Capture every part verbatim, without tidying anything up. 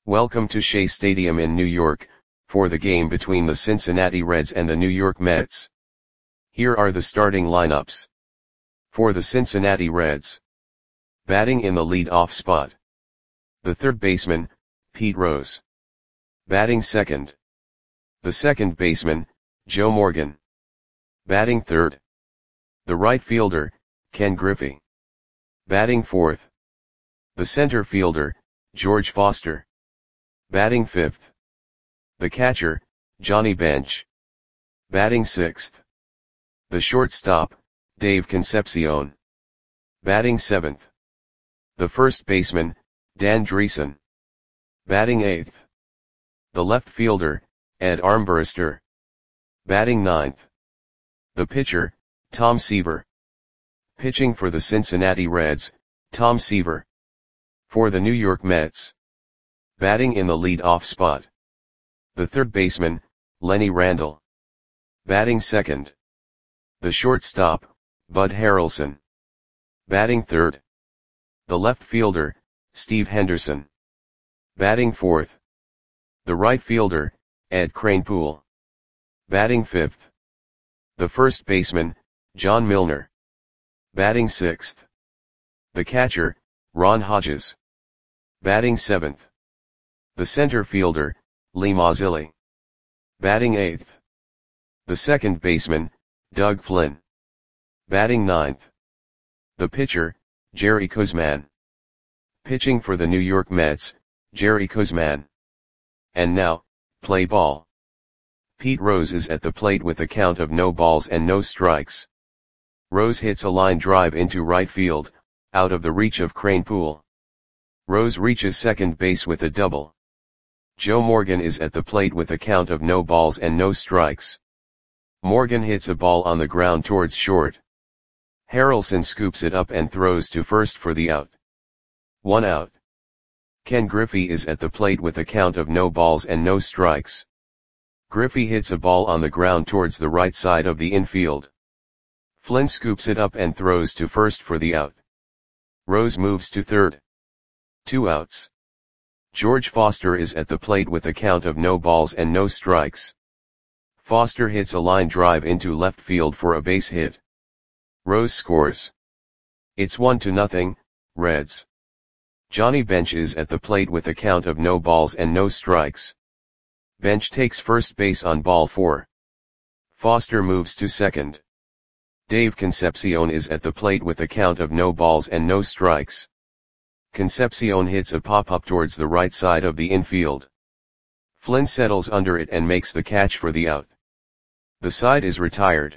Welcome to Shea Stadium in New York, for the game between the Cincinnati Reds and the New York Mets. Here are the starting lineups. For the Cincinnati Reds. Batting in the lead-off spot. The third baseman, Pete Rose. Batting second. The second baseman, Joe Morgan. Batting third. The right fielder, Ken Griffey. Batting fourth. The center fielder, George Foster. Batting fifth. The catcher, Johnny Bench. Batting sixth. The shortstop, Dave Concepcion. Batting seventh. The first baseman, Dan Driessen. Batting eighth. The left fielder, Ed Armbrister. Batting ninth. The pitcher, Tom Seaver. Pitching for the Cincinnati Reds, Tom Seaver. For the New York Mets. Batting in the lead-off spot. The third baseman, Lenny Randle. Batting second. The shortstop, Bud Harrelson. Batting third. The left fielder, Steve Henderson. Batting fourth. The right fielder, Ed Kranepool. Batting fifth. The first baseman, John Milner. Batting sixth. The catcher, Ron Hodges. Batting seventh. The center fielder, Lee Mazzilli. Batting eighth. The second baseman, Doug Flynn. Batting ninth. The pitcher, Jerry Koosman. Pitching for the New York Mets, Jerry Koosman. And now, play ball. Pete Rose is at the plate with a count of no balls and no strikes. Rose hits a line drive into right field, out of the reach of Kranepool. Rose reaches second base with a double. Joe Morgan is at the plate with a count of no balls and no strikes. Morgan hits a ball on the ground towards short. Harrelson scoops it up and throws to first for the out. One out. Ken Griffey is at the plate with a count of no balls and no strikes. Griffey hits a ball on the ground towards the right side of the infield. Flynn scoops it up and throws to first for the out. Rose moves to third. Two outs. George Foster is at the plate with a count of no balls and no strikes. Foster hits a line drive into left field for a base hit. Rose scores. It's one to nothing, Reds. Johnny Bench is at the plate with a count of no balls and no strikes. Bench takes first base on ball four. Foster moves to second. Dave Concepcion is at the plate with a count of no balls and no strikes. Concepcion hits a pop-up towards the right side of the infield. Flynn settles under it and makes the catch for the out. The side is retired.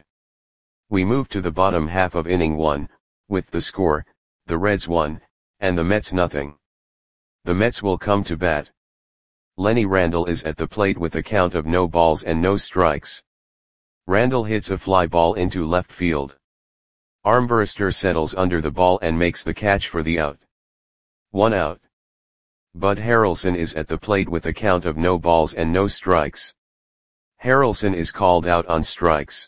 We move to the bottom half of inning one, with the score, the Reds one, and the Mets nothing. The Mets will come to bat. Lenny Randle is at the plate with a count of no balls and no strikes. Randle hits a fly ball into left field. Armbrister settles under the ball and makes the catch for the out. One out. Bud Harrelson is at the plate with a count of no balls and no strikes. Harrelson is called out on strikes.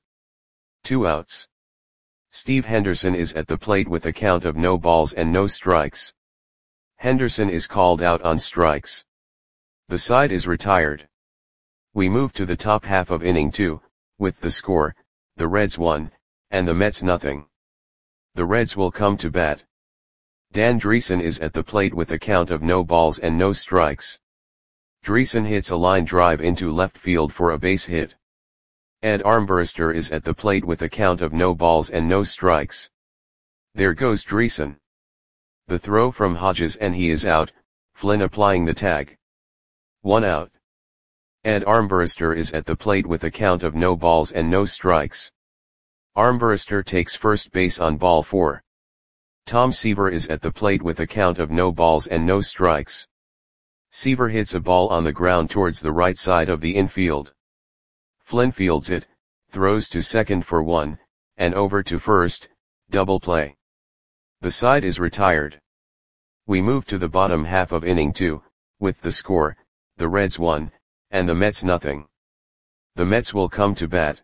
Two outs. Steve Henderson is at the plate with a count of no balls and no strikes. Henderson is called out on strikes. The side is retired. We move to the top half of inning two, with the score, the Reds one, and the Mets nothing. The Reds will come to bat. Dan Driessen is at the plate with a count of no balls and no strikes. Driessen hits a line drive into left field for a base hit. Ed Armbrister is at the plate with a count of no balls and no strikes. There goes Driessen. The throw from Hodges and he is out, Flynn applying the tag. One out. Ed Armbrister is at the plate with a count of no balls and no strikes. Armbrister takes first base on ball four. Tom Seaver is at the plate with a count of no balls and no strikes. Seaver hits a ball on the ground towards the right side of the infield. Flynn fields it, throws to second for one, and over to first, double play. The side is retired. We move to the bottom half of inning two, with the score, the Reds one, and the Mets nothing. The Mets will come to bat.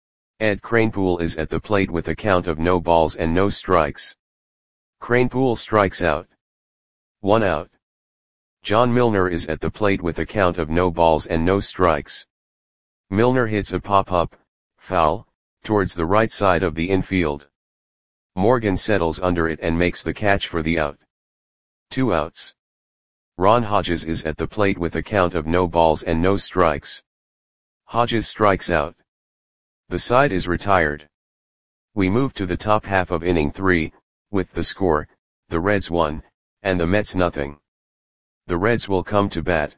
Ed Kranepool is at the plate with a count of no balls and no strikes. Kranepool strikes out. One out. John Milner is at the plate with a count of no balls and no strikes. Milner hits a pop-up, foul, towards the right side of the infield. Morgan settles under it and makes the catch for the out. Two outs. Ron Hodges is at the plate with a count of no balls and no strikes. Hodges strikes out. The side is retired. We move to the top half of inning three, with the score, the Reds one, and the Mets nothing. The Reds will come to bat.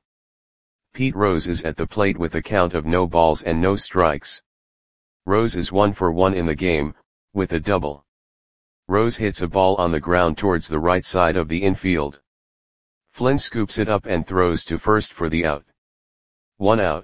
Pete Rose is at the plate with a count of no balls and no strikes. Rose is one for one in the game, with a double. Rose hits a ball on the ground towards the right side of the infield. Flynn scoops it up and throws to first for the out. One out.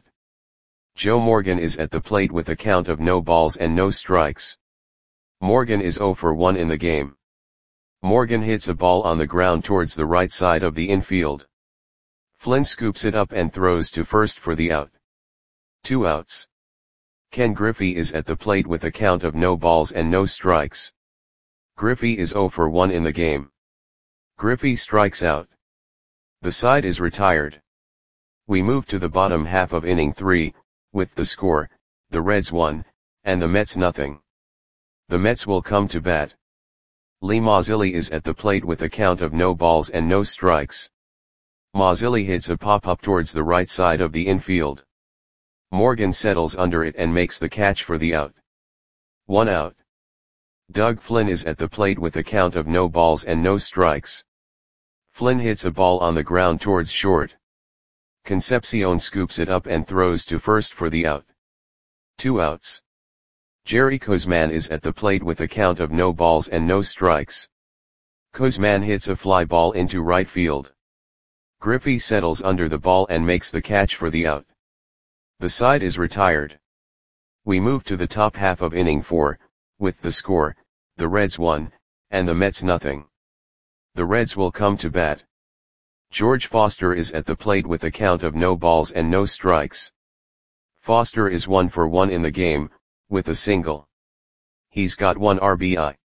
Joe Morgan is at the plate with a count of no balls and no strikes. Morgan is zero for one in the game. Morgan hits a ball on the ground towards the right side of the infield. Flynn scoops it up and throws to first for the out. Two outs. Ken Griffey is at the plate with a count of no balls and no strikes. Griffey is zero for one in the game. Griffey strikes out. The side is retired. We move to the bottom half of inning three, with the score, the Reds one, and the Mets nothing. The Mets will come to bat. Lee Mazzilli is at the plate with a count of no balls and no strikes. Mazzilli hits a pop-up towards the right side of the infield. Morgan settles under it and makes the catch for the out. One out. Doug Flynn is at the plate with a count of no balls and no strikes. Flynn hits a ball on the ground towards short. Concepcion scoops it up and throws to first for the out. Two outs. Jerry Koosman is at the plate with a count of no balls and no strikes. Koosman hits a fly ball into right field. Griffey settles under the ball and makes the catch for the out. The side is retired. We move to the top half of inning four, with the score, the Reds one, and the Mets nothing. The Reds will come to bat. George Foster is at the plate with a count of no balls and no strikes. Foster is one for one in the game, with a single. He's got one R B I.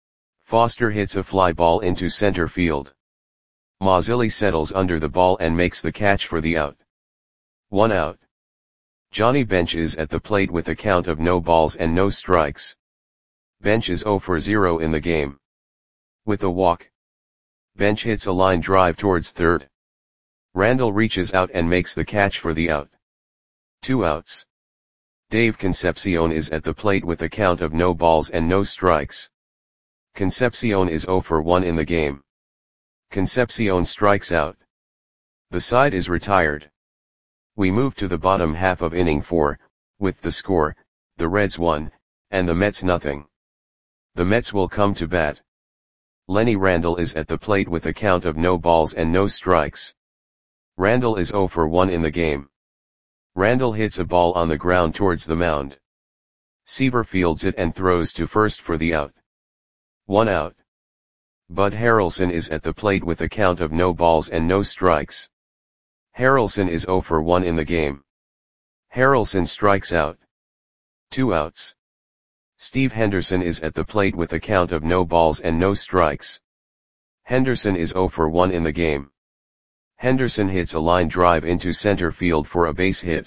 Foster hits a fly ball into center field. Mazzilli settles under the ball and makes the catch for the out. One out. Johnny Bench is at the plate with a count of no balls and no strikes. Bench is zero for zero in the game. With a walk. Bench hits a line drive towards third. Randall reaches out and makes the catch for the out. Two outs. Dave Concepcion is at the plate with a count of no balls and no strikes. Concepcion is zero for one in the game. Concepcion strikes out. The side is retired. We move to the bottom half of inning four, with the score, the Reds one, and the Mets nothing. The Mets will come to bat. Lenny Randall is at the plate with a count of no balls and no strikes. Randall is zero for one in the game. Randall hits a ball on the ground towards the mound. Seaver fields it and throws to first for the out. One out. Bud Harrelson is at the plate with a count of no balls and no strikes. Harrelson is zero for one in the game. Harrelson strikes out. Two outs. Steve Henderson is at the plate with a count of no balls and no strikes. Henderson is zero for one in the game. Henderson hits a line drive into center field for a base hit.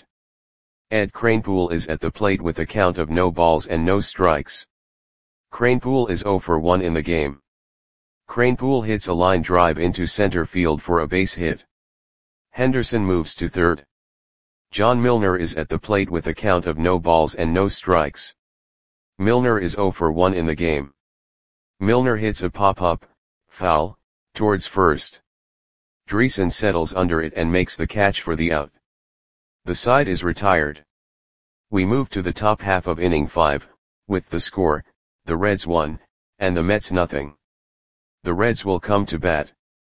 Ed Kranepool is at the plate with a count of no balls and no strikes. Kranepool is zero for one in the game. Kranepool hits a line drive into center field for a base hit. Henderson moves to third. John Milner is at the plate with a count of no balls and no strikes. Milner is zero for one in the game. Milner hits a pop-up, foul, towards first. Dreesen settles under it and makes the catch for the out. The side is retired. We move to the top half of inning five, with the score, the Reds one, and the Mets nothing. The Reds will come to bat.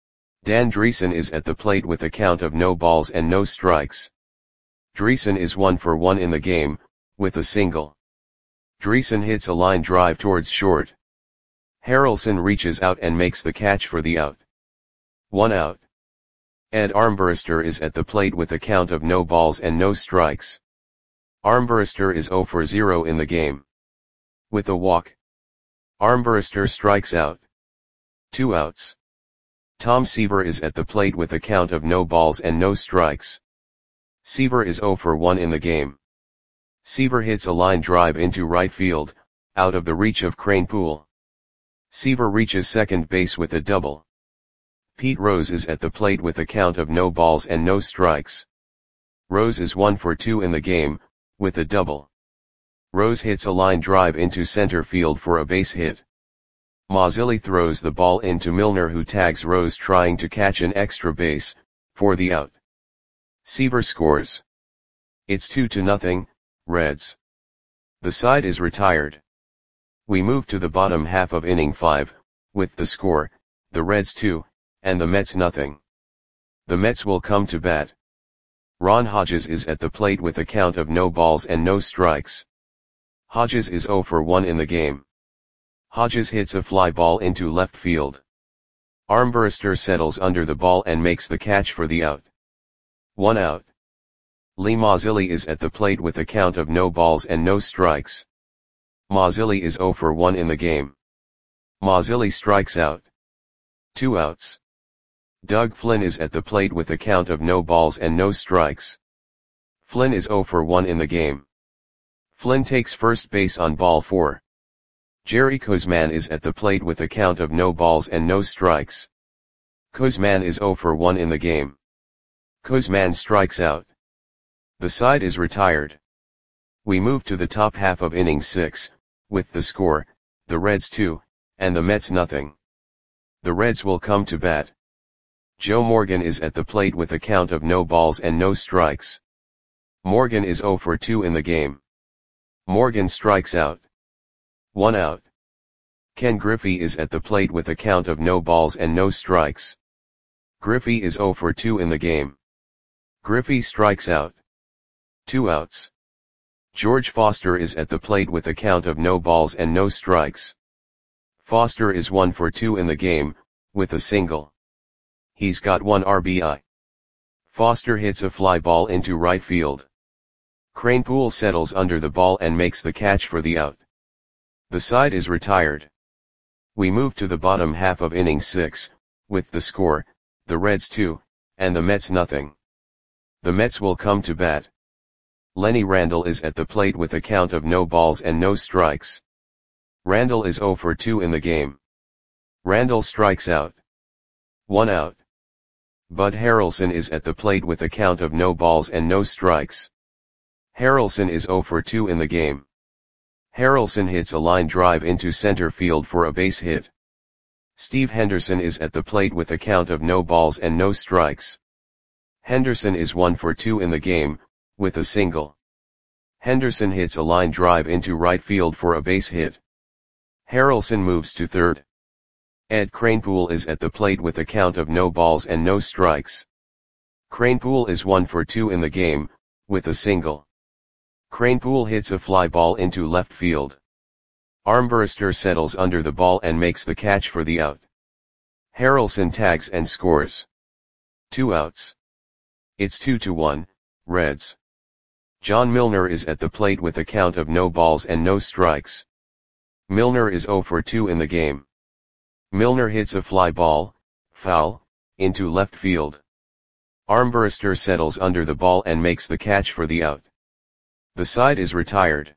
Dan Dreesen is at the plate with a count of no balls and no strikes. Dreesen is one for one in the game, with a single. Dreesen hits a line drive towards short. Harrelson reaches out and makes the catch for the out. One out. Ed Armbruster is at the plate with a count of no balls and no strikes. Armbruster is zero for zero in the game. With a walk. Armbruster strikes out. Two outs. Tom Seaver is at the plate with a count of no balls and no strikes. Seaver is zero for one in the game. Seaver hits a line drive into right field, out of the reach of Kranepool. Seaver reaches second base with a double. Pete Rose is at the plate with a count of no balls and no strikes. Rose is one for two in the game, with a double. Rose hits a line drive into center field for a base hit. Mazzilli throws the ball into Milner, who tags Rose trying to catch an extra base, for the out. Seaver scores. It's two to nothing, Reds. The side is retired. We move to the bottom half of inning five, with the score, the Reds two, and the Mets nothing. The Mets will come to bat. Ron Hodges is at the plate with a count of no balls and no strikes. Hodges is zero for one in the game. Hodges hits a fly ball into left field. Armbruster settles under the ball and makes the catch for the out. One out. Lee Mazzilli is at the plate with a count of no balls and no strikes. Mazzilli is zero for one in the game. Mazzilli strikes out. Two outs. Doug Flynn is at the plate with a count of no balls and no strikes. Flynn is zero for one in the game. Flynn takes first base on ball four. Jerry Koosman is at the plate with a count of no balls and no strikes. Koosman is zero for one in the game. Koosman strikes out. The side is retired. We move to the top half of inning six, with the score, the Reds two, and the Mets nothing. The Reds will come to bat. Joe Morgan is at the plate with a count of no balls and no strikes. Morgan is zero for two in the game. Morgan strikes out. One out. Ken Griffey is at the plate with a count of no balls and no strikes. Griffey is zero for two in the game. Griffey strikes out. Two outs. George Foster is at the plate with a count of no balls and no strikes. Foster is one for two in the game, with a single. He's got one R B I. Foster hits a fly ball into right field. Kranepool settles under the ball and makes the catch for the out. The side is retired. We move to the bottom half of inning six, with the score, the Reds two, and the Mets nothing. The Mets will come to bat. Lenny Randle is at the plate with a count of no balls and no strikes. Randle is zero for two in the game. Randle strikes out. One out. Bud Harrelson is at the plate with a count of no balls and no strikes. Harrelson is zero for two in the game. Harrelson hits a line drive into center field for a base hit. Steve Henderson is at the plate with a count of no balls and no strikes. Henderson is one for two in the game, with a single. Henderson hits a line drive into right field for a base hit. Harrelson moves to third. Ed Kranepool is at the plate with a count of no balls and no strikes. Kranepool is one for two in the game, with a single. Kranepool hits a fly ball into left field. Armbruster settles under the ball and makes the catch for the out. Harrelson tags and scores. Two outs. It's two to one, Reds. John Milner is at the plate with a count of no balls and no strikes. Milner is zero for two in the game. Milner hits a fly ball, foul, into left field. Armbruster settles under the ball and makes the catch for the out. The side is retired.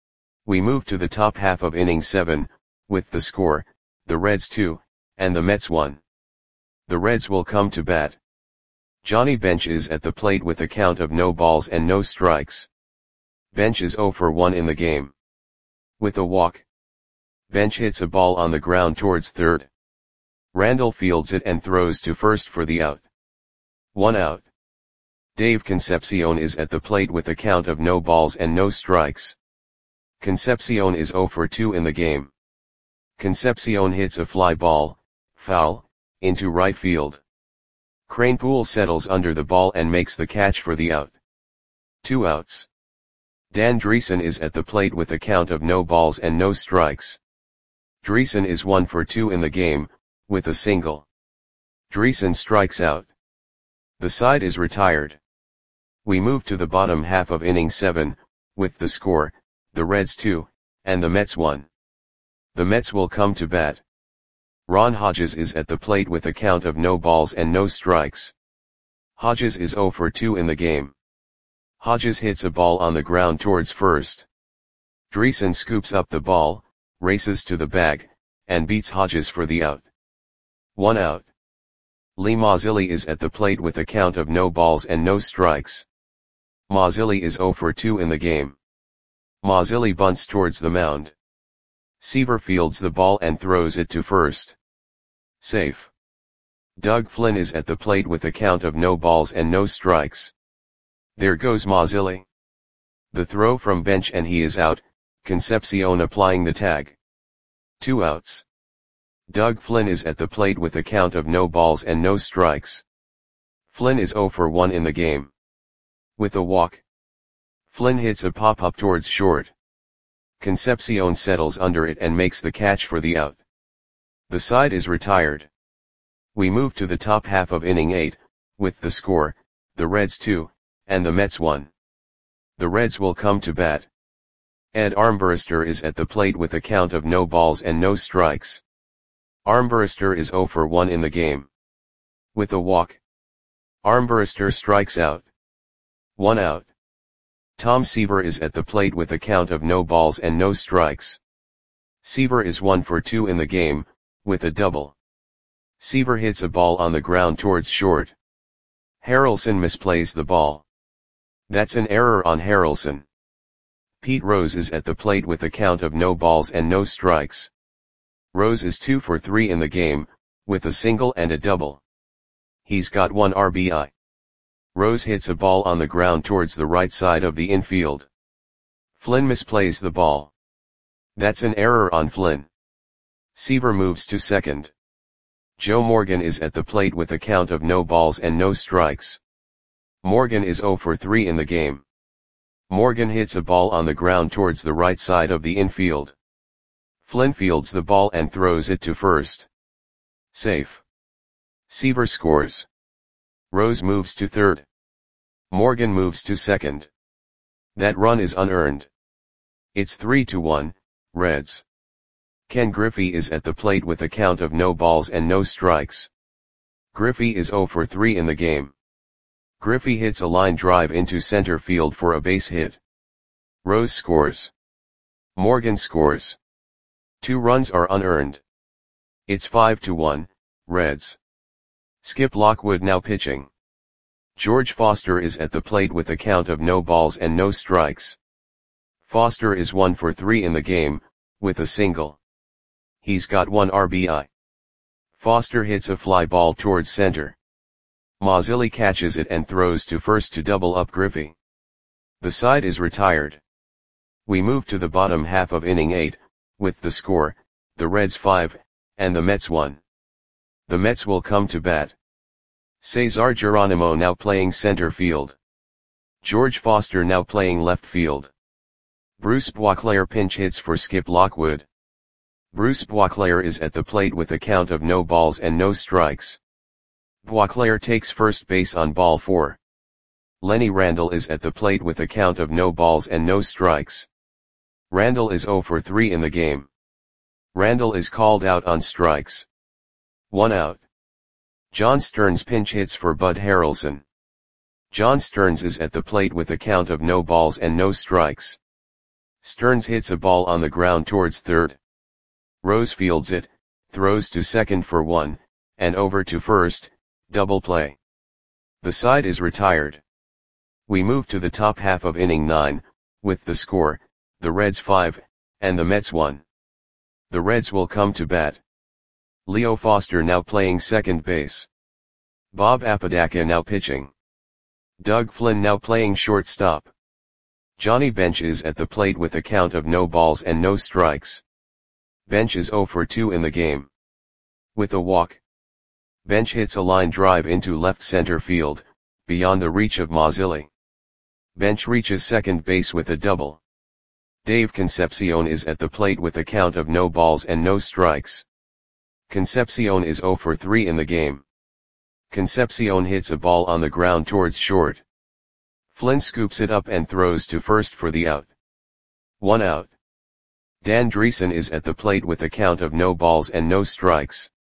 We move to the top half of inning seven, with the score, the Reds two, and the Mets one. The Reds will come to bat. Johnny Bench is at the plate with a count of no balls and no strikes. Bench is zero for one in the game. With a walk. Bench hits a ball on the ground towards third. Randle fields it and throws to first for the out. One out. Dave Concepcion is at the plate with a count of no balls and no strikes. Concepcion is zero for two in the game. Concepcion hits a fly ball, foul, into right field. Kranepool settles under the ball and makes the catch for the out. Two outs. Dan Dreesen is at the plate with a count of no balls and no strikes. Dreesen is one for two in the game, with a single. Dreesen strikes out. The side is retired. We move to the bottom half of inning seven, with the score, the Reds two, and the Mets one. The Mets will come to bat. Ron Hodges is at the plate with a count of no balls and no strikes. Hodges is zero for two in the game. Hodges hits a ball on the ground towards first. Dreesen scoops up the ball, races to the bag, and beats Hodges for the out. One out. Lee Mazzilli is at the plate with a count of no balls and no strikes. Mazzilli is zero for two in the game. Mazzilli bunts towards the mound. Seaver fields the ball and throws it to first. Safe. Doug Flynn is at the plate with a count of no balls and no strikes. There goes Mazzilli. The throw from bench and he is out, Concepcion applying the tag. Two outs. Doug Flynn is at the plate with a count of no balls and no strikes. Flynn is zero for one in the game. With a walk. Flynn hits a pop-up towards short. Concepcion settles under it and makes the catch for the out. The side is retired. We move to the top half of inning eight, with the score, the Reds two, and the Mets one. The Reds will come to bat. Ed Armbruster is at the plate with a count of no balls and no strikes. Armbruster is zero for one in the game. With a walk. Armbruster strikes out. One out. Tom Seaver is at the plate with a count of no balls and no strikes. Seaver is one for two in the game, with a double. Seaver hits a ball on the ground towards short. Harrelson misplays the ball. That's an error on Harrelson. Pete Rose is at the plate with a count of no balls and no strikes. Rose is two for three in the game, with a single and a double. He's got one R B I. Rose hits a ball on the ground towards the right side of the infield. Flynn misplays the ball. That's an error on Flynn. Seaver moves to second. Joe Morgan is at the plate with a count of no balls and no strikes. Morgan is zero for three in the game. Morgan hits a ball on the ground towards the right side of the infield. Flynn fields the ball and throws it to first. Safe. Seaver scores. Rose moves to third. Morgan moves to second. That run is unearned. It's three to one, Reds. Ken Griffey is at the plate with a count of no balls and no strikes. Griffey is zero for three in the game. Griffey hits a line drive into center field for a base hit. Rose scores. Morgan scores. Two runs are unearned. It's five to one, Reds. Skip Lockwood now pitching. George Foster is at the plate with a count of no balls and no strikes. Foster is one for three in the game, with a single. He's got one R B I. Foster hits a fly ball towards center. Mazzilli catches it and throws to first to double up Griffey. The side is retired. We move to the bottom half of inning eight, with the score, the Reds five, and the Mets one. The Mets will come to bat. Cesar Geronimo now playing center field. George Foster now playing left field. Bruce Boisclair pinch hits for Skip Lockwood. Bruce Boisclair is at the plate with a count of no balls and no strikes. Boisclair takes first base on ball four. Lenny Randle is at the plate with a count of no balls and no strikes. Randle is zero for three in the game. Randle is called out on strikes. One out. John Stearns pinch hits for Bud Harrelson. John Stearns is at the plate with a count of no balls and no strikes. Stearns hits a ball on the ground towards third. Rose fields it, throws to second for one, and over to first, double play. The side is retired. We move to the top half of inning nine, with the score, the Reds five, and the Mets one. The Reds will come to bat. Leo Foster now playing second base. Bob Apodaca now pitching. Doug Flynn now playing shortstop. Johnny Bench is at the plate with a count of no balls and no strikes. Bench is zero for two in the game. With a walk. Bench hits a line drive into left center field, beyond the reach of Mazzilli. Bench reaches second base with a double. Dave Concepcion is at the plate with a count of no balls and no strikes. Concepcion is zero for three in the game. Concepcion hits a ball on the ground towards short. Flynn scoops it up and throws to first for the out. One out. Dan Dreesen is at the plate with a count of no balls and no strikes.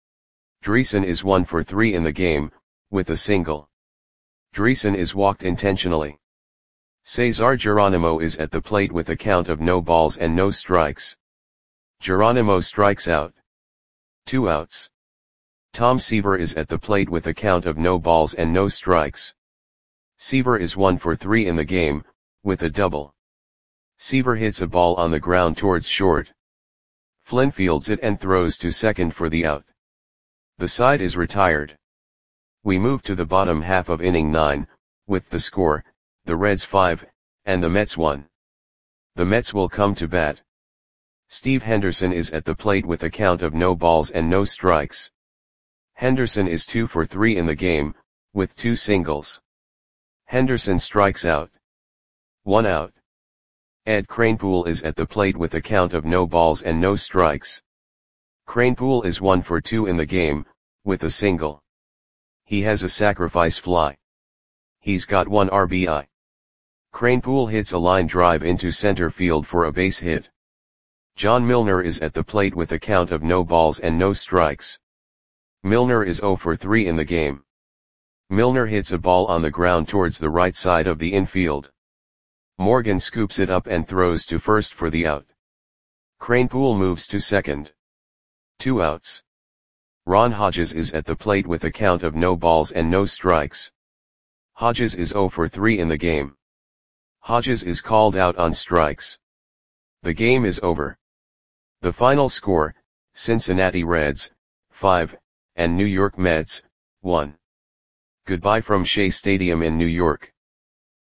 Dreesen is one for three in the game, with a single. Dreesen is walked intentionally. Cesar Geronimo is at the plate with a count of no balls and no strikes. Geronimo strikes out. Two outs. Tom Seaver is at the plate with a count of no balls and no strikes. Seaver is one for three in the game, with a double. Seaver hits a ball on the ground towards short. Flynn fields it and throws to second for the out. The side is retired. We move to the bottom half of inning nine, with the score, the Reds five, and the Mets one. The Mets will come to bat. Steve Henderson is at the plate with a count of no balls and no strikes. Henderson is two for three in the game, with two singles. Henderson strikes out. One out. Ed Kranepool is at the plate with a count of no balls and no strikes. Kranepool is one for two in the game, with a single. He has a sacrifice fly. He's got one R B I. Kranepool hits a line drive into center field for a base hit. John Milner is at the plate with a count of no balls and no strikes. Milner is zero for three in the game. Milner hits a ball on the ground towards the right side of the infield. Morgan scoops it up and throws to first for the out. Kranepool moves to second. Two outs. Ron Hodges is at the plate with a count of no balls and no strikes. Hodges is zero for three in the game. Hodges is called out on strikes. The game is over. The final score, Cincinnati Reds, five, and New York Mets, one. Goodbye from Shea Stadium in New York.